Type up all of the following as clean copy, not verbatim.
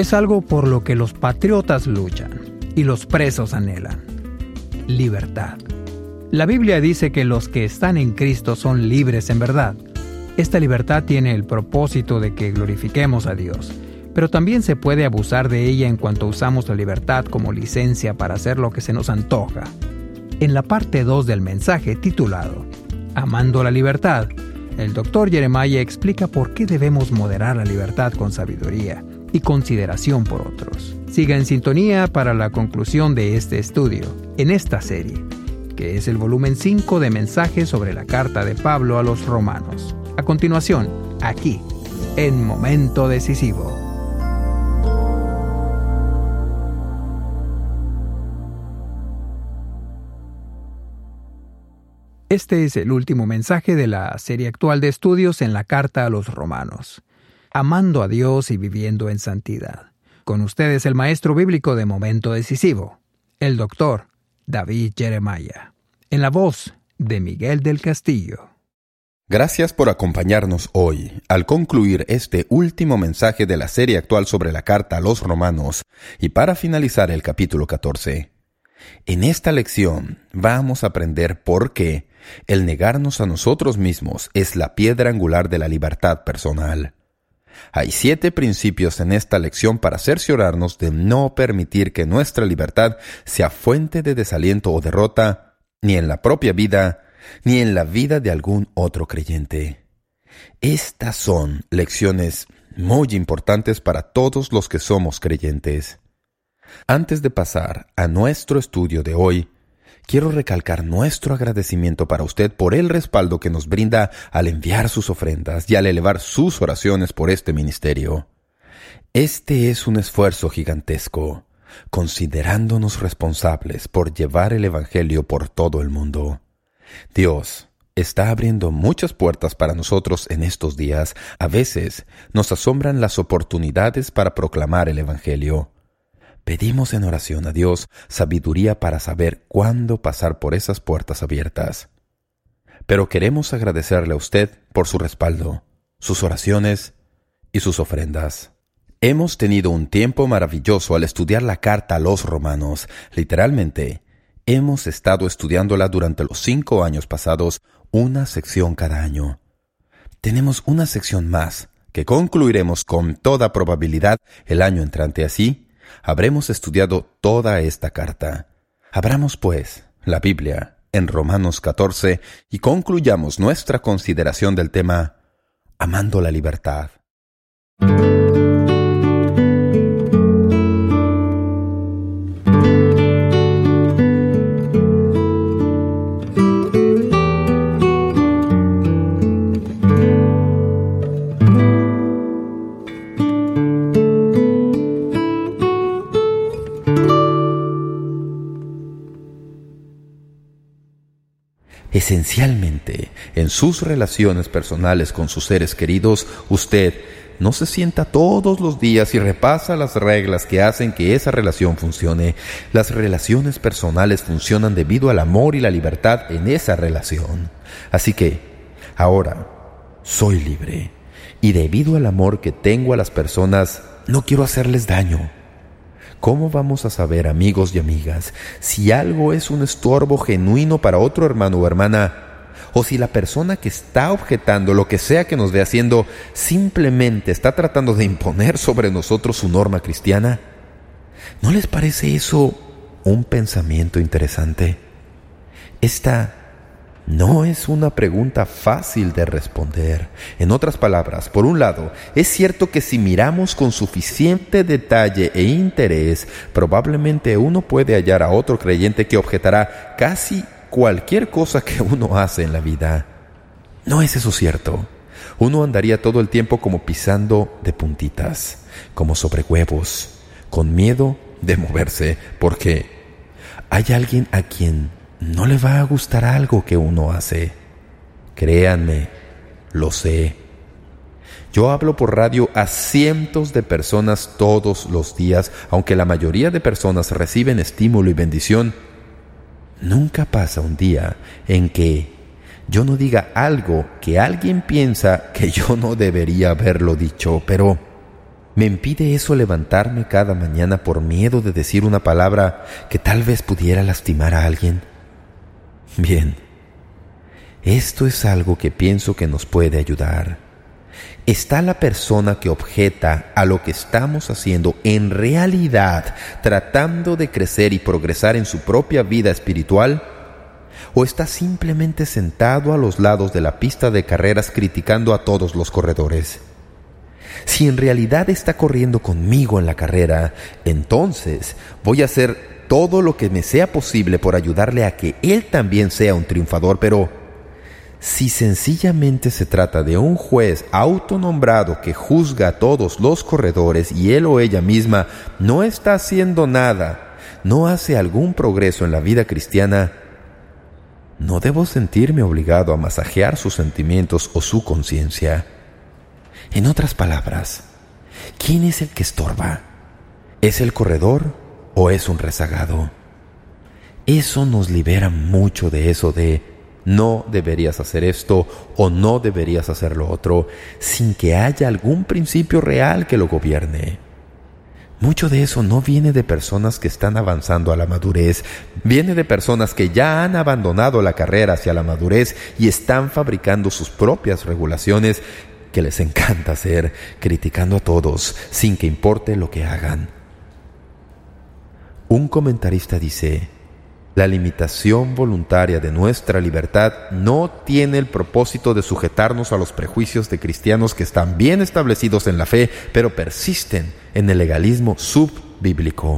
Es algo por lo que los patriotas luchan y los presos anhelan. Libertad. La Biblia dice que los que están en Cristo son libres en verdad. Esta libertad tiene el propósito de que glorifiquemos a Dios, pero también se puede abusar de ella en cuanto usamos la libertad como licencia para hacer lo que se nos antoja. En la parte 2 del mensaje titulado Amando la libertad, el Dr. Jeremiah explica por qué debemos moderar la libertad con sabiduría y consideración por otros. Siga en sintonía para la conclusión de este estudio, en esta serie, que es el volumen 5 de mensajes sobre la carta de Pablo a los Romanos. A continuación, aquí, en Momento Decisivo. Este es el último mensaje de la serie actual de estudios en la carta a los Romanos. Amando a Dios y viviendo en santidad. Con ustedes el maestro bíblico de Momento Decisivo, el Dr. David Jeremiah, en la voz de Miguel del Castillo. Gracias por acompañarnos hoy al concluir este último mensaje de la serie actual sobre la carta a los Romanos y para finalizar el capítulo 14. En esta lección vamos a aprender por qué el negarnos a nosotros mismos es la piedra angular de la libertad personal. Hay 7 principios en esta lección para cerciorarnos de no permitir que nuestra libertad sea fuente de desaliento o derrota, ni en la propia vida, ni en la vida de algún otro creyente. Estas son lecciones muy importantes para todos los que somos creyentes. Antes de pasar a nuestro estudio de hoy, quiero recalcar nuestro agradecimiento para usted por el respaldo que nos brinda al enviar sus ofrendas y al elevar sus oraciones por este ministerio. Este es un esfuerzo gigantesco, considerándonos responsables por llevar el Evangelio por todo el mundo. Dios está abriendo muchas puertas para nosotros en estos días. A veces nos asombran las oportunidades para proclamar el Evangelio. Pedimos en oración a Dios sabiduría para saber cuándo pasar por esas puertas abiertas. Pero queremos agradecerle a usted por su respaldo, sus oraciones y sus ofrendas. Hemos tenido un tiempo maravilloso al estudiar la carta a los Romanos. Literalmente, hemos estado estudiándola durante los 5 años pasados, una sección cada año. Tenemos una sección más, que concluiremos con toda probabilidad el año entrante. Así, habremos estudiado toda esta carta. Abramos, pues, la Biblia en Romanos 14 y concluyamos nuestra consideración del tema Amando la libertad. Esencialmente, en sus relaciones personales con sus seres queridos, usted no se sienta todos los días y repasa las reglas que hacen que esa relación funcione. Las relaciones personales funcionan debido al amor y la libertad en esa relación. Así que, ahora, soy libre. Y debido al amor que tengo a las personas, no quiero hacerles daño. ¿Cómo vamos a saber, amigos y amigas, si algo es un estorbo genuino para otro hermano o hermana, o si la persona que está objetando lo que sea que nos ve haciendo simplemente está tratando de imponer sobre nosotros su norma cristiana? ¿No les parece eso un pensamiento interesante? Esta no es una pregunta fácil de responder. En otras palabras, por un lado, es cierto que si miramos con suficiente detalle e interés, probablemente uno puede hallar a otro creyente que objetará casi cualquier cosa que uno hace en la vida. ¿No es eso cierto? Uno andaría todo el tiempo como pisando de puntitas, como sobre huevos, con miedo de moverse, porque hay alguien a quien no le va a gustar algo que uno hace. Créanme, lo sé. Yo hablo por radio a cientos de personas todos los días, aunque la mayoría de personas reciben estímulo y bendición. Nunca pasa un día en que yo no diga algo que alguien piensa que yo no debería haberlo dicho, pero ¿Me impide eso levantarme cada mañana por miedo de decir una palabra que tal vez pudiera lastimar a alguien? Bien, esto es algo que pienso que nos puede ayudar. ¿Está la persona que objeta a lo que estamos haciendo en realidad tratando de crecer y progresar en su propia vida espiritual? ¿O está simplemente sentado a los lados de la pista de carreras criticando a todos los corredores? Si en realidad está corriendo conmigo en la carrera, entonces voy a hacer todo lo que me sea posible por ayudarle a que él también sea un triunfador. Pero si sencillamente se trata de un juez autonombrado que juzga a todos los corredores y él o ella misma no está haciendo nada, no hace algún progreso en la vida cristiana, no debo sentirme obligado a masajear sus sentimientos o su conciencia. En otras palabras, ¿quién es el que estorba? ¿Es el corredor o es un rezagado? Eso nos libera mucho de eso de no deberías hacer esto o no deberías hacer lo otro, sin que haya algún principio real que lo gobierne. Mucho de eso no viene de personas que están avanzando a la madurez, viene de personas que ya han abandonado la carrera hacia la madurez y están fabricando sus propias regulaciones que les encanta hacer, criticando a todos sin que importe lo que hagan. Un comentarista dice: la limitación voluntaria de nuestra libertad no tiene el propósito de sujetarnos a los prejuicios de cristianos que están bien establecidos en la fe, pero persisten en el legalismo subbíblico.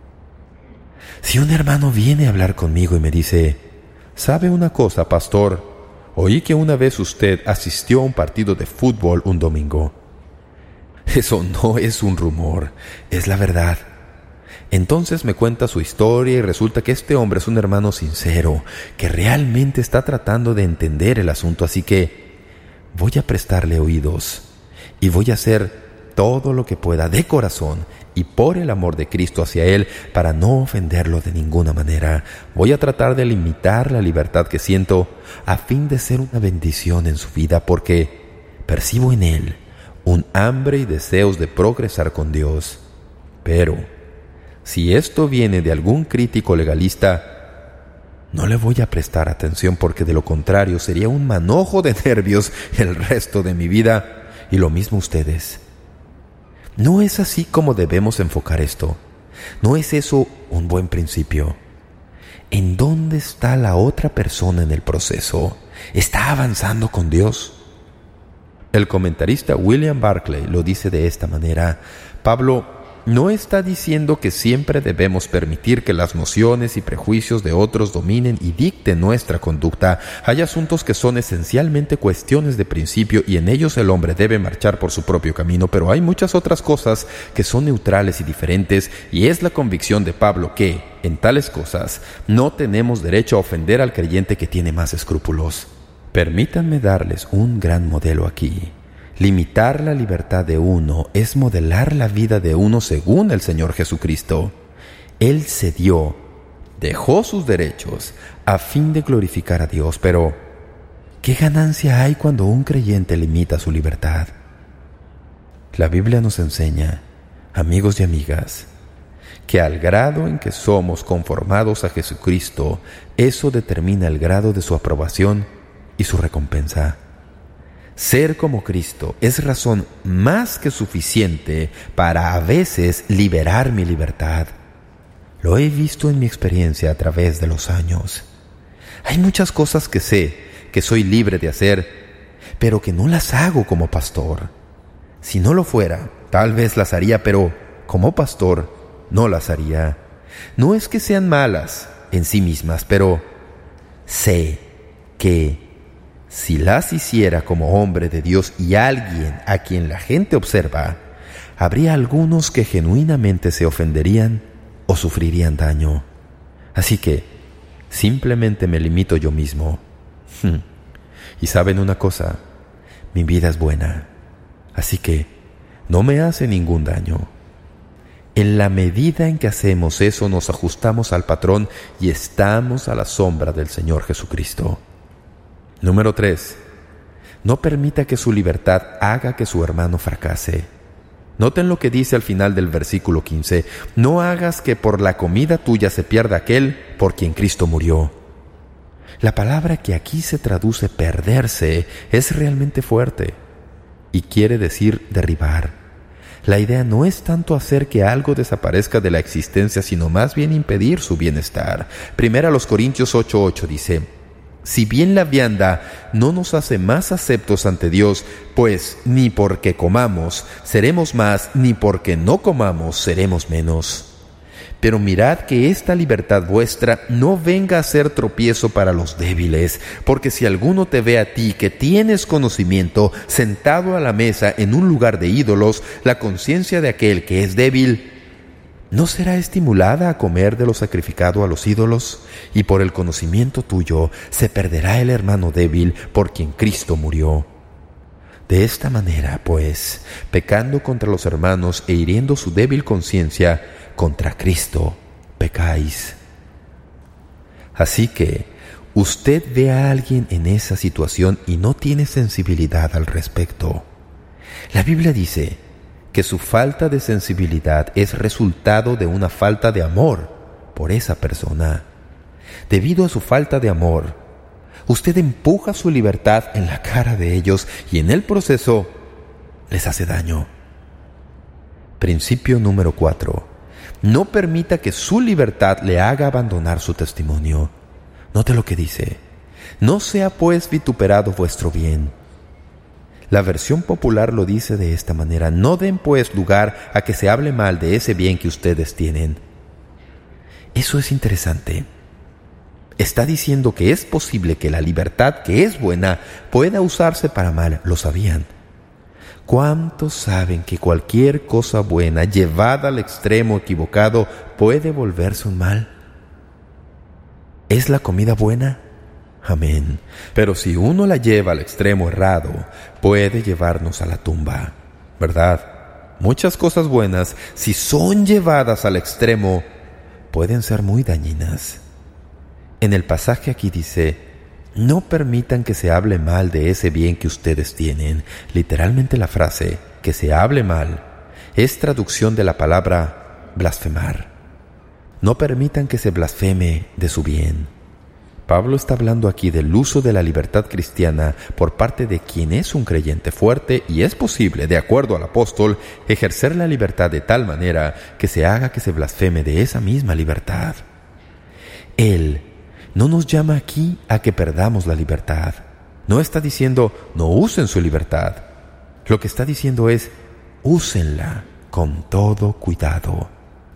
Si un hermano viene a hablar conmigo y me dice: ¿sabe una cosa, pastor? Oí que una vez usted asistió a un partido de fútbol un domingo. Eso no es un rumor, es la verdad. Entonces me cuenta su historia y resulta que este hombre es un hermano sincero, que realmente está tratando de entender el asunto, así que voy a prestarle oídos y voy a hacer todo lo que pueda de corazón y por el amor de Cristo hacia él para no ofenderlo de ninguna manera. Voy a tratar de limitar la libertad que siento a fin de ser una bendición en su vida, porque percibo en él un hambre y deseos de progresar con Dios. Pero si esto viene de algún crítico legalista, no le voy a prestar atención, porque de lo contrario sería un manojo de nervios el resto de mi vida, y lo mismo ustedes. No es así como debemos enfocar esto. ¿No es eso un buen principio? ¿En dónde está la otra persona en el proceso? ¿Está avanzando con Dios? El comentarista William Barclay lo dice de esta manera: Pablo no está diciendo que siempre debemos permitir que las nociones y prejuicios de otros dominen y dicten nuestra conducta. Hay asuntos que son esencialmente cuestiones de principio y en ellos el hombre debe marchar por su propio camino, pero hay muchas otras cosas que son neutrales y diferentes, y es la convicción de Pablo que, en tales cosas, no tenemos derecho a ofender al creyente que tiene más escrúpulos. Permítanme darles un gran modelo aquí. Limitar la libertad de uno es modelar la vida de uno según el Señor Jesucristo. Él cedió, dejó sus derechos a fin de glorificar a Dios, pero ¿qué ganancia hay cuando un creyente limita su libertad? La Biblia nos enseña, amigos y amigas, que al grado en que somos conformados a Jesucristo, eso determina el grado de su aprobación y su recompensa. Ser como Cristo es razón más que suficiente para a veces liberar mi libertad. Lo he visto en mi experiencia a través de los años. Hay muchas cosas que sé que soy libre de hacer, pero que no las hago como pastor. Si no lo fuera, tal vez las haría, pero como pastor no las haría. No es que sean malas en sí mismas, pero sé que si las hiciera como hombre de Dios y alguien a quien la gente observa, habría algunos que genuinamente se ofenderían o sufrirían daño. Así que simplemente me limito yo mismo. Y ¿saben una cosa? Mi vida es buena, así que no me hace ningún daño. En la medida en que hacemos eso, nos ajustamos al patrón y estamos a la sombra del Señor Jesucristo. Número 3. No permita que su libertad haga que su hermano fracase. Noten lo que dice al final del versículo 15. No hagas que por la comida tuya se pierda aquel por quien Cristo murió. La palabra que aquí se traduce perderse es realmente fuerte y quiere decir derribar. La idea no es tanto hacer que algo desaparezca de la existencia, sino más bien impedir su bienestar. 1 Corintios 8:8 dice: si bien la vianda no nos hace más aceptos ante Dios, pues ni porque comamos seremos más, ni porque no comamos seremos menos. Pero mirad que esta libertad vuestra no venga a ser tropiezo para los débiles, porque si alguno te ve a ti que tienes conocimiento sentado a la mesa en un lugar de ídolos, la conciencia de aquel que es débil ¿no será estimulada a comer de lo sacrificado a los ídolos? Y por el conocimiento tuyo se perderá el hermano débil por quien Cristo murió. De esta manera, pues, pecando contra los hermanos e hiriendo su débil conciencia, contra Cristo pecáis. Así que, usted ve a alguien en esa situación y no tiene sensibilidad al respecto. La Biblia dice que su falta de sensibilidad es resultado de una falta de amor por esa persona. Debido a su falta de amor, usted empuja su libertad en la cara de ellos y en el proceso les hace daño. Principio número 4. No permita que su libertad le haga abandonar su testimonio. Note lo que dice: no sea pues vituperado vuestro bien. La versión popular lo dice de esta manera: no den pues lugar a que se hable mal de ese bien que ustedes tienen. Eso es interesante. Está diciendo que es posible que la libertad que es buena pueda usarse para mal. ¿Lo sabían? ¿Cuántos saben que cualquier cosa buena llevada al extremo equivocado puede volverse un mal? ¿Es la comida buena? Amén. Pero si uno la lleva al extremo errado, puede llevarnos a la tumba, ¿verdad? Muchas cosas buenas, si son llevadas al extremo, pueden ser muy dañinas. En el pasaje aquí dice: no permitan que se hable mal de ese bien que ustedes tienen. Literalmente la frase, que se hable mal, es traducción de la palabra blasfemar. No permitan que se blasfeme de su bien. Pablo está hablando aquí del uso de la libertad cristiana por parte de quien es un creyente fuerte, y es posible, de acuerdo al apóstol, ejercer la libertad de tal manera que se haga que se blasfeme de esa misma libertad. Él no nos llama aquí a que perdamos la libertad. No está diciendo no usen su libertad. Lo que está diciendo es úsenla con todo cuidado.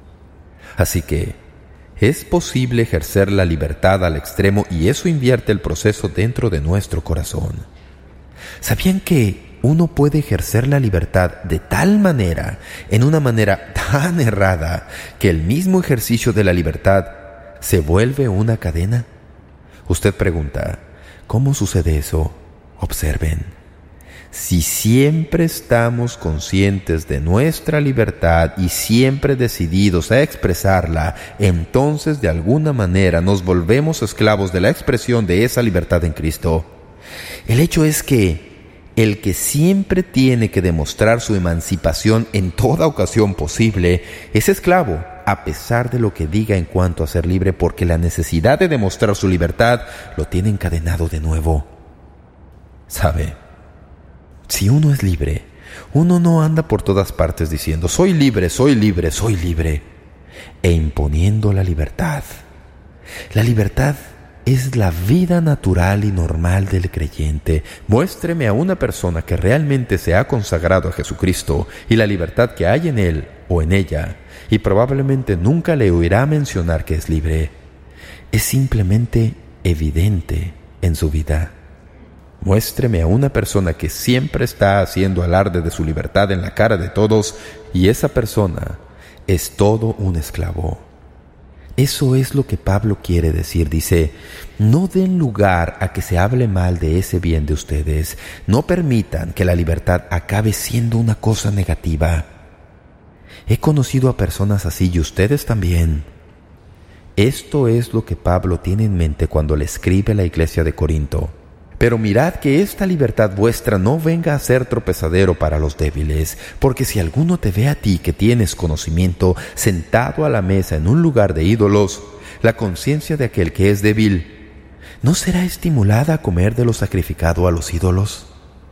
Así que es posible ejercer la libertad al extremo, y eso invierte el proceso dentro de nuestro corazón. ¿Sabían que uno puede ejercer la libertad de tal manera, en una manera tan errada, que el mismo ejercicio de la libertad se vuelve una cadena? Usted pregunta, ¿cómo sucede eso? Observen. Si siempre estamos conscientes de nuestra libertad y siempre decididos a expresarla, entonces de alguna manera nos volvemos esclavos de la expresión de esa libertad en Cristo. El hecho es que el que siempre tiene que demostrar su emancipación en toda ocasión posible es esclavo, a pesar de lo que diga en cuanto a ser libre, porque la necesidad de demostrar su libertad lo tiene encadenado de nuevo. ¿Sabe? Si uno es libre, uno no anda por todas partes diciendo soy libre, soy libre, soy libre, e imponiendo la libertad. La libertad es la vida natural y normal del creyente. Muéstreme a una persona que realmente se ha consagrado a Jesucristo y la libertad que hay en él o en ella, y probablemente nunca le oirá mencionar que es libre. Es simplemente evidente en su vida. Muéstreme a una persona que siempre está haciendo alarde de su libertad en la cara de todos, y esa persona es todo un esclavo. Eso es lo que Pablo quiere decir. Dice, no den lugar a que se hable mal de ese bien de ustedes. No permitan que la libertad acabe siendo una cosa negativa. He conocido a personas así, y ustedes también. Esto es lo que Pablo tiene en mente cuando le escribe a la iglesia de Corinto. Pero mirad que esta libertad vuestra no venga a ser tropezadero para los débiles, porque si alguno te ve a ti que tienes conocimiento sentado a la mesa en un lugar de ídolos, la conciencia de aquel que es débil ¿no será estimulada a comer de lo sacrificado a los ídolos?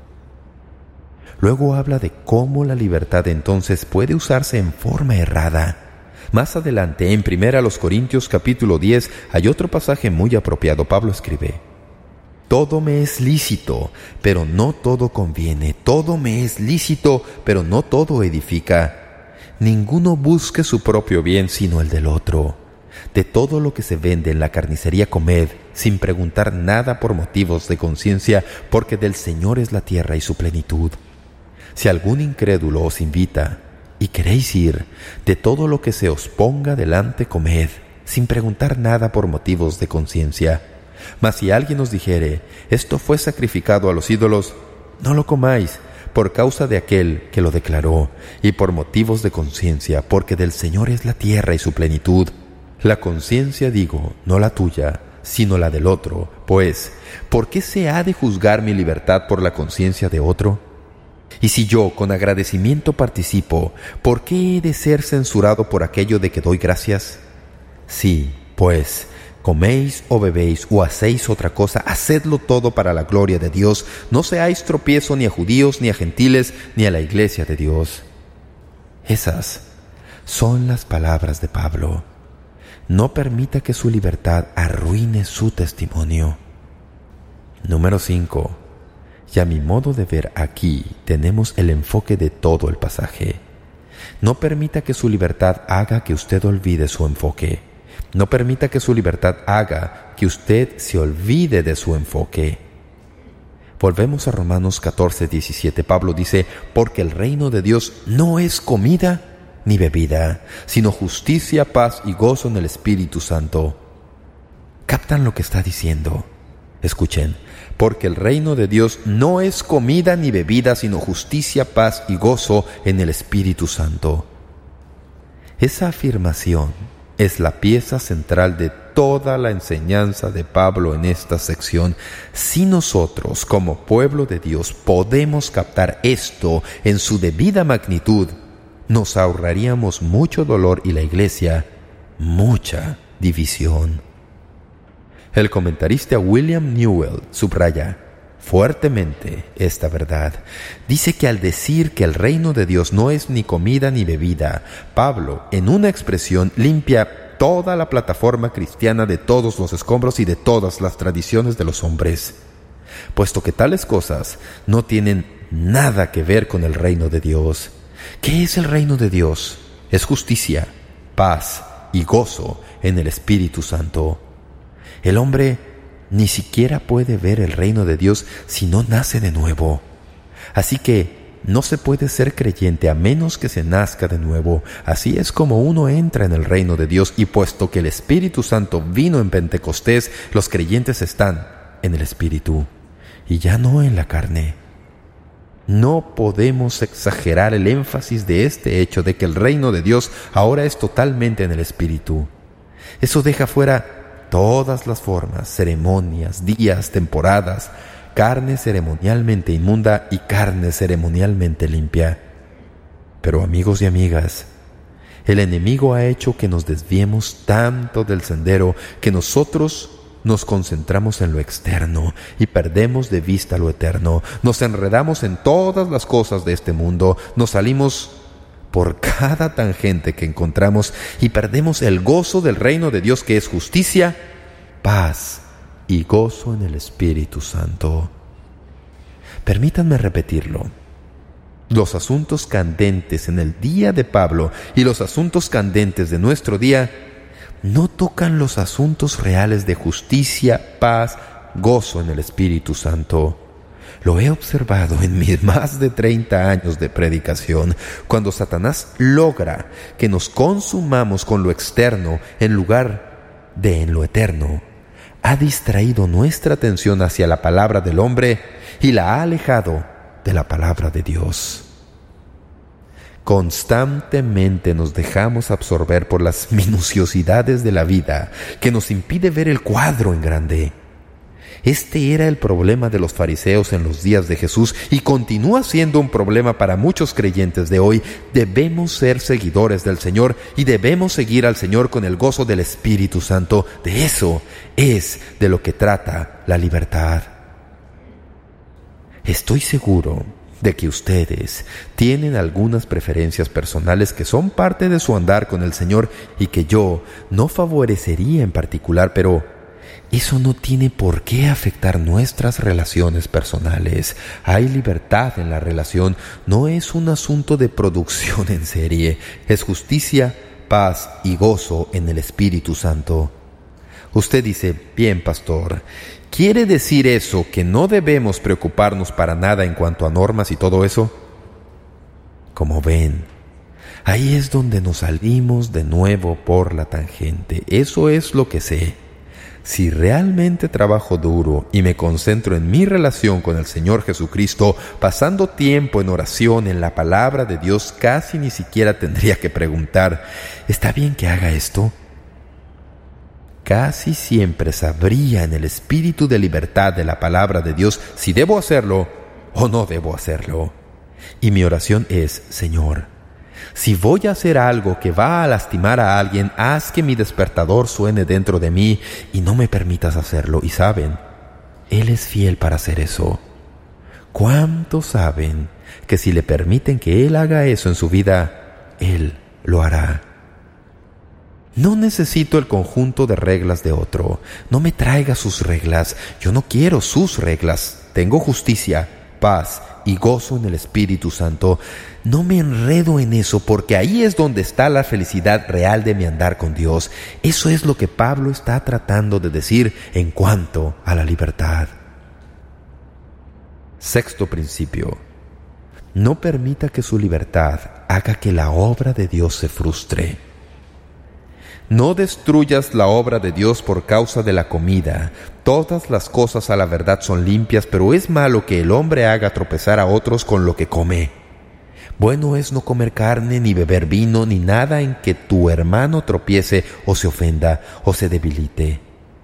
Luego habla de cómo la libertad entonces puede usarse en forma errada. Más adelante, en 1 Corintios capítulo 10, hay otro pasaje muy apropiado. Pablo escribe: «Todo me es lícito, pero no todo conviene. Todo me es lícito, pero no todo edifica. Ninguno busque su propio bien, sino el del otro. De todo lo que se vende en la carnicería comed, sin preguntar nada por motivos de conciencia, porque del Señor es la tierra y su plenitud. Si algún incrédulo os invita, y queréis ir, de todo lo que se os ponga delante comed, sin preguntar nada por motivos de conciencia. Mas si alguien os dijere, esto fue sacrificado a los ídolos, no lo comáis, por causa de aquel que lo declaró, y por motivos de conciencia, porque del Señor es la tierra y su plenitud. La conciencia, digo, no la tuya, sino la del otro. Pues, ¿por qué se ha de juzgar mi libertad por la conciencia de otro? Y si yo con agradecimiento participo, ¿por qué he de ser censurado por aquello de que doy gracias? Sí, pues, coméis o bebéis o hacéis otra cosa, hacedlo todo para la gloria de Dios. No seáis tropiezo ni a judíos, ni a gentiles, ni a la iglesia de Dios». Esas son las palabras de Pablo. No permita que su libertad arruine su testimonio. Número 5. Y a mi modo de ver, aquí tenemos el enfoque de todo el pasaje. No permita que su libertad haga que usted olvide su enfoque. No permita que su libertad haga que usted se olvide de su enfoque. Volvemos a Romanos 14:17. Pablo dice: «Porque el reino de Dios no es comida ni bebida, sino justicia, paz y gozo en el Espíritu Santo». ¿Captan lo que está diciendo? Escuchen: porque el reino de Dios no es comida ni bebida, sino justicia, paz y gozo en el Espíritu Santo. Esa afirmación es la pieza central de toda la enseñanza de Pablo en esta sección. Si nosotros, como pueblo de Dios, podemos captar esto en su debida magnitud, nos ahorraríamos mucho dolor y la Iglesia mucha división. El comentarista William Newell subraya fuertemente esta verdad. Dice que al decir que el reino de Dios no es ni comida ni bebida, Pablo, en una expresión, limpia toda la plataforma cristiana de todos los escombros y de todas las tradiciones de los hombres, puesto que tales cosas no tienen nada que ver con el reino de Dios. ¿Qué es el reino de Dios? Es justicia, paz y gozo en el Espíritu Santo. El hombre ni siquiera puede ver el reino de Dios si no nace de nuevo. Así que no se puede ser creyente a menos que se nazca de nuevo. Así es como uno entra en el reino de Dios, y puesto que el Espíritu Santo vino en Pentecostés, los creyentes están en el Espíritu y ya no en la carne. No podemos exagerar el énfasis de este hecho de que el reino de Dios ahora es totalmente en el Espíritu. Eso deja fuera todas las formas, ceremonias, días, temporadas, carne ceremonialmente inmunda y carne ceremonialmente limpia. Pero amigos y amigas, el enemigo ha hecho que nos desviemos tanto del sendero que nosotros nos concentramos en lo externo y perdemos de vista lo eterno. Nos enredamos en todas las cosas de este mundo, nos salimos por cada tangente que encontramos y perdemos el gozo del reino de Dios, que es justicia, paz y gozo en el Espíritu Santo. Permítanme repetirlo. Los asuntos candentes en el día de Pablo y los asuntos candentes de nuestro día no tocan los asuntos reales de justicia, paz, gozo en el Espíritu Santo. Lo he observado en mis más de 30 años de predicación. Cuando Satanás logra que nos consumamos con lo externo en lugar de en lo eterno, ha distraído nuestra atención hacia la palabra del hombre y la ha alejado de la palabra de Dios. Constantemente nos dejamos absorber por las minuciosidades de la vida, que nos impide ver el cuadro en grande. Este era el problema de los fariseos en los días de Jesús y continúa siendo un problema para muchos creyentes de hoy. Debemos ser seguidores del Señor y debemos seguir al Señor con el gozo del Espíritu Santo. De eso es de lo que trata la libertad. Estoy seguro de que ustedes tienen algunas preferencias personales que son parte de su andar con el Señor y que yo no favorecería en particular, pero eso no tiene por qué afectar nuestras relaciones personales. Hay libertad en la relación, no es un asunto de producción en serie. Es justicia, paz y gozo en el Espíritu Santo. Usted dice, bien, pastor, ¿quiere decir eso que no debemos preocuparnos para nada en cuanto a normas y todo eso? Como ven, ahí es donde nos salimos de nuevo por la tangente. Eso es lo que sé. Si realmente trabajo duro y me concentro en mi relación con el Señor Jesucristo, pasando tiempo en oración en la palabra de Dios, casi ni siquiera tendría que preguntar, ¿está bien que haga esto? Casi siempre sabría en el espíritu de libertad de la palabra de Dios si debo hacerlo o no debo hacerlo. Y mi oración es, Señor, si voy a hacer algo que va a lastimar a alguien, haz que mi despertador suene dentro de mí y no me permitas hacerlo. Y saben, Él es fiel para hacer eso. ¿Cuántos saben que si le permiten que Él haga eso en su vida, Él lo hará? No necesito el conjunto de reglas de otro. No me traiga sus reglas. Yo no quiero sus reglas. Tengo justicia, paz y gozo en el Espíritu Santo. No me enredo en eso, porque ahí es donde está la felicidad real de mi andar con Dios. Eso es lo que Pablo está tratando de decir en cuanto a la libertad. Sexto principio. No permita que su libertad haga que la obra de Dios se frustre. No destruyas la obra de Dios por causa de la comida. Todas las cosas a la verdad son limpias, pero es malo que el hombre haga tropezar a otros con lo que come. Bueno es no comer carne, ni beber vino, ni nada en que tu hermano tropiece o se ofenda o se debilite.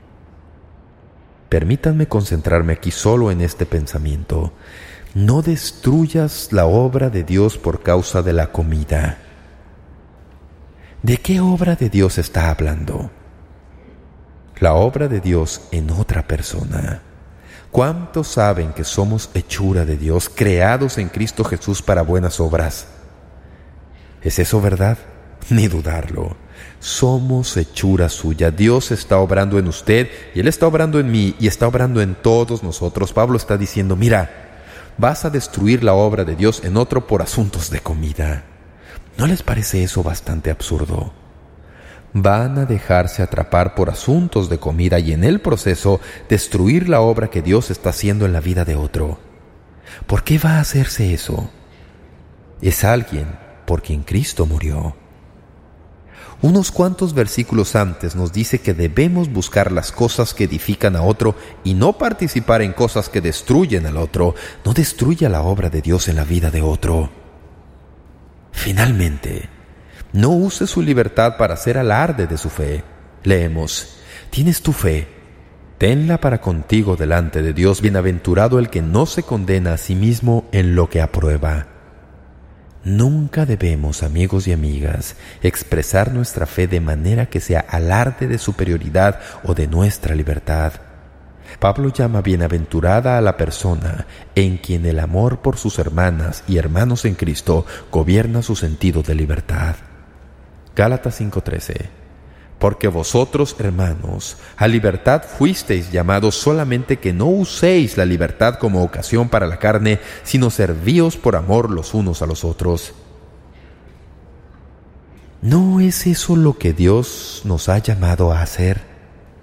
Permítanme concentrarme aquí solo en este pensamiento. No destruyas la obra de Dios por causa de la comida. ¿De qué obra de Dios está hablando? La obra de Dios en otra persona. ¿Cuántos saben que somos hechura de Dios, creados en Cristo Jesús para buenas obras? ¿Es eso verdad? Ni dudarlo. Somos hechura suya. Dios está obrando en usted y Él está obrando en mí y está obrando en todos nosotros. Pablo está diciendo, mira, vas a destruir la obra de Dios en otro por asuntos de comida. ¿No les parece eso bastante absurdo? Van a dejarse atrapar por asuntos de comida y en el proceso destruir la obra que Dios está haciendo en la vida de otro. ¿Por qué va a hacerse eso? Es alguien por quien Cristo murió. Unos cuantos versículos antes nos dice que debemos buscar las cosas que edifican a otro y no participar en cosas que destruyen al otro. No destruya la obra de Dios en la vida de otro. Finalmente, no use su libertad para hacer alarde de su fe. Leemos, ¿tienes tu fe? Tenla para contigo delante de Dios. Bienaventurado el que no se condena a sí mismo en lo que aprueba. Nunca debemos, amigos y amigas, expresar nuestra fe de manera que sea alarde de superioridad o de nuestra libertad. Pablo llama bienaventurada a la persona en quien el amor por sus hermanas y hermanos en Cristo gobierna su sentido de libertad. Gálatas 5:13. Porque vosotros, hermanos, a libertad fuisteis llamados, solamente que no uséis la libertad como ocasión para la carne, sino servíos por amor los unos a los otros. ¿No es eso lo que Dios nos ha llamado a hacer?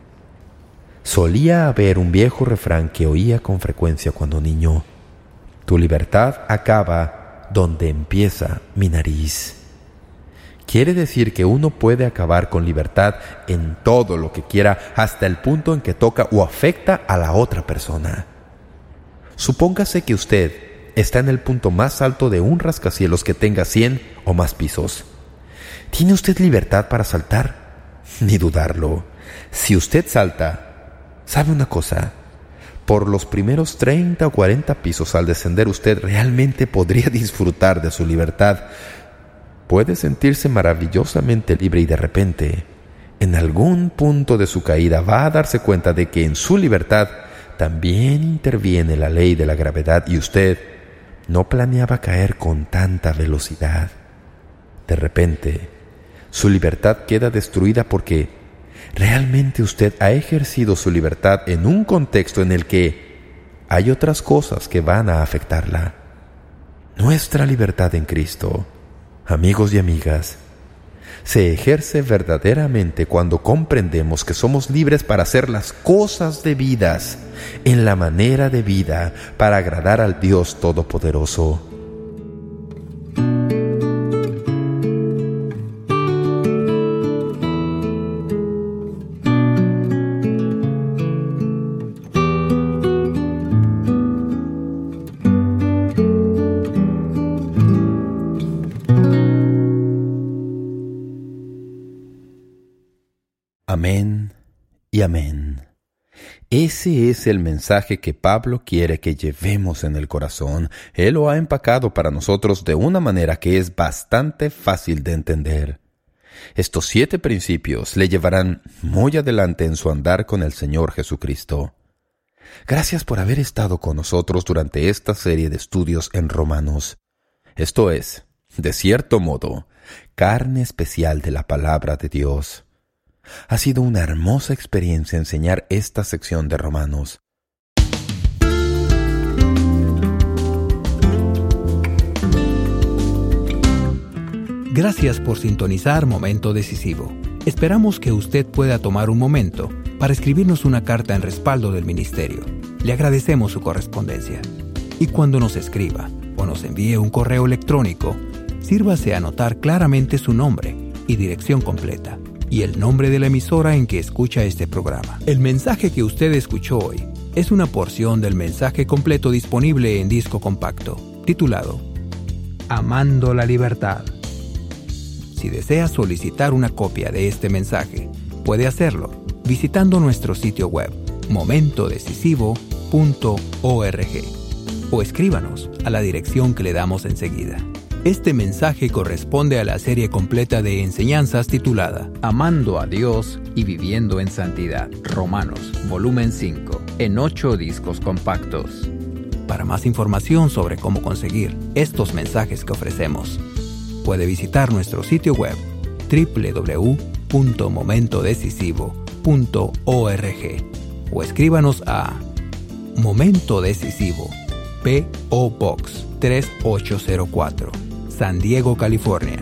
Solía haber un viejo refrán que oía con frecuencia cuando niño. Tu libertad acaba donde empieza mi nariz. Quiere decir que uno puede acabar con libertad en todo lo que quiera hasta el punto en que toca o afecta a la otra persona. Supóngase que usted está en el punto más alto de un rascacielos que tenga 100 o más pisos. ¿Tiene usted libertad para saltar? Ni dudarlo. Si usted salta, ¿sabe una cosa? por los primeros 30 o 40 pisos al descender usted realmente podría disfrutar de su libertad. Puede sentirse maravillosamente libre y de repente, en algún punto de su caída, va a darse cuenta de que en su libertad también interviene la ley de la gravedad y usted no planeaba caer con tanta velocidad. De repente, su libertad queda destruida porque realmente usted ha ejercido su libertad en un contexto en el que hay otras cosas que van a afectarla. Nuestra libertad en Cristo, amigos y amigas, se ejerce verdaderamente cuando comprendemos que somos libres para hacer las cosas debidas en la manera debida para agradar al Dios Todopoderoso. Amén y amén. Ese es el mensaje que Pablo quiere que llevemos en el corazón. Él lo ha empacado para nosotros de una manera que es bastante fácil de entender. Estos 7 principios le llevarán muy adelante en su andar con el Señor Jesucristo. Gracias por haber estado con nosotros durante esta serie de estudios en Romanos. Esto es, de cierto modo, carne especial de la palabra de Dios. Ha sido una hermosa experiencia enseñar esta sección de Romanos. Gracias por sintonizar Momento Decisivo. Esperamos que usted pueda tomar un momento para escribirnos una carta en respaldo del ministerio. Le agradecemos su correspondencia. Y cuando nos escriba o nos envíe un correo electrónico, sírvase a anotar claramente su nombre y dirección completa y el nombre de la emisora en que escucha este programa. El mensaje que usted escuchó hoy es una porción del mensaje completo disponible en disco compacto, titulado Amando la Libertad. Si desea solicitar una copia de este mensaje, puede hacerlo visitando nuestro sitio web momentodecisivo.org o escríbanos a la dirección que le damos enseguida. Este mensaje corresponde a la serie completa de enseñanzas titulada Amando a Dios y Viviendo en Santidad, Romanos, volumen 5, en 8 discos compactos. Para más información sobre cómo conseguir estos mensajes que ofrecemos, puede visitar nuestro sitio web www.momentodecisivo.org o escríbanos a Momento Decisivo, P.O. Box 3804, San Diego, California,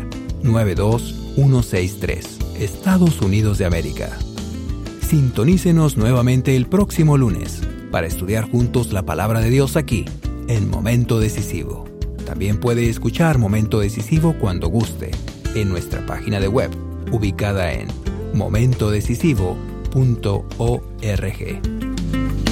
92163, Estados Unidos de América. Sintonícenos nuevamente el próximo lunes para estudiar juntos la palabra de Dios aquí, en Momento Decisivo. También puede escuchar Momento Decisivo cuando guste en nuestra página de web, ubicada en momentodecisivo.org.